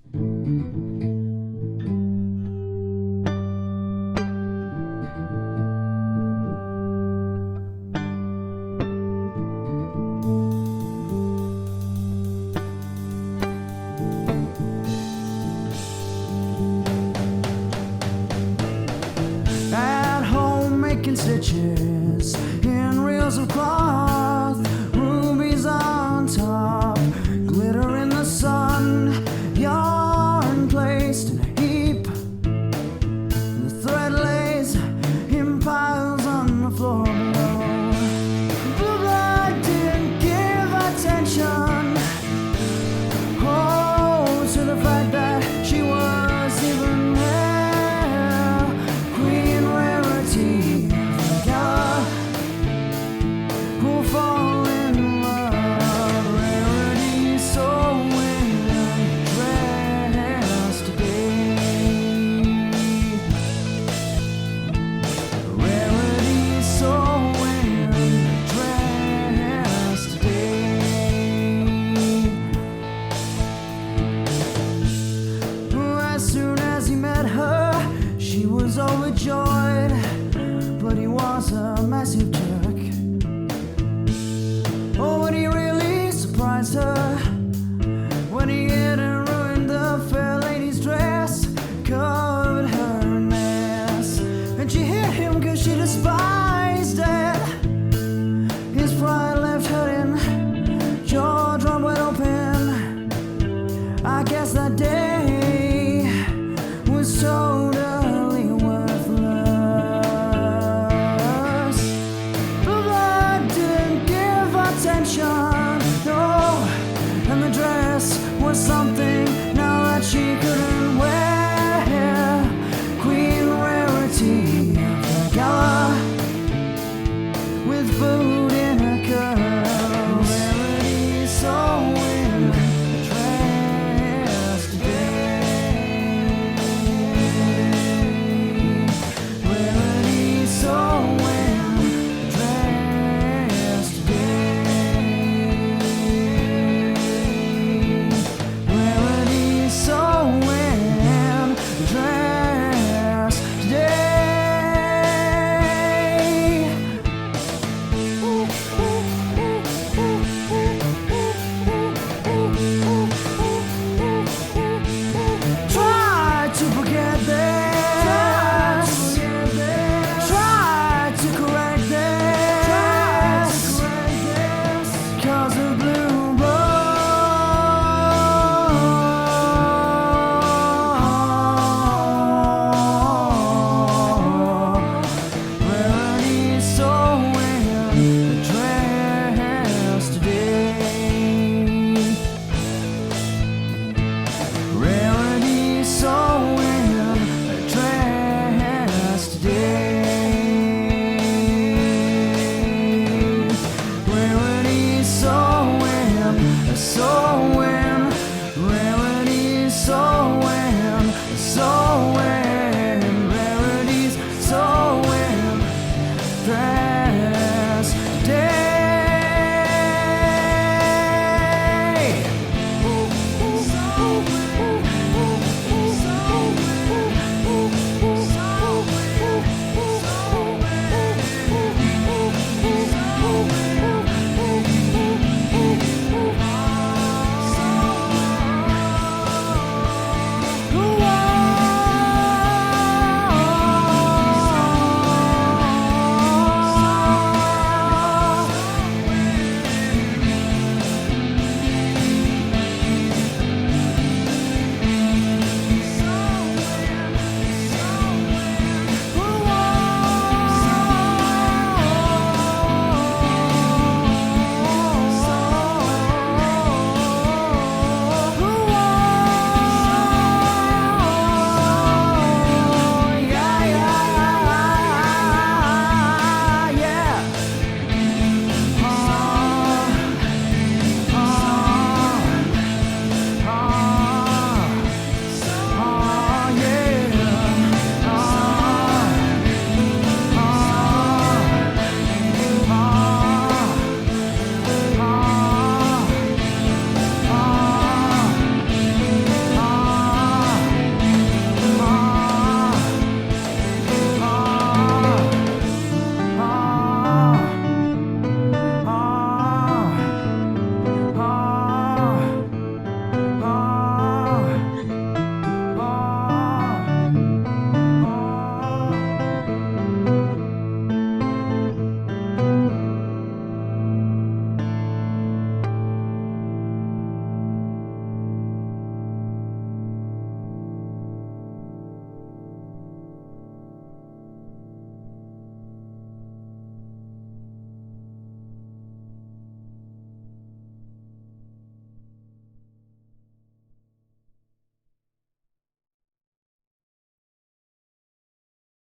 At home making stitches in reels of cloth, rubies on top, glitter in the sun, yarn placed in a heap, the thread lays in piles on the floor below. But I didn't give attention, oh, to the fact that she was even there. Queen Rarity of Gala, who'll fall in love. Rarity so dressed today. Rarity so dressed today. As soon as he met her, she was overjoyed, but he was a massive jerk. Oh, but he really surprised her when he hit and ruined the fair lady's dress, covered her in mess. And she hit him 'cause she despised it. His pride left hurting, jaw dropped wide open. I guess that day was totally worthless. But I didn't give attention, no. And the dress was something now that she couldn't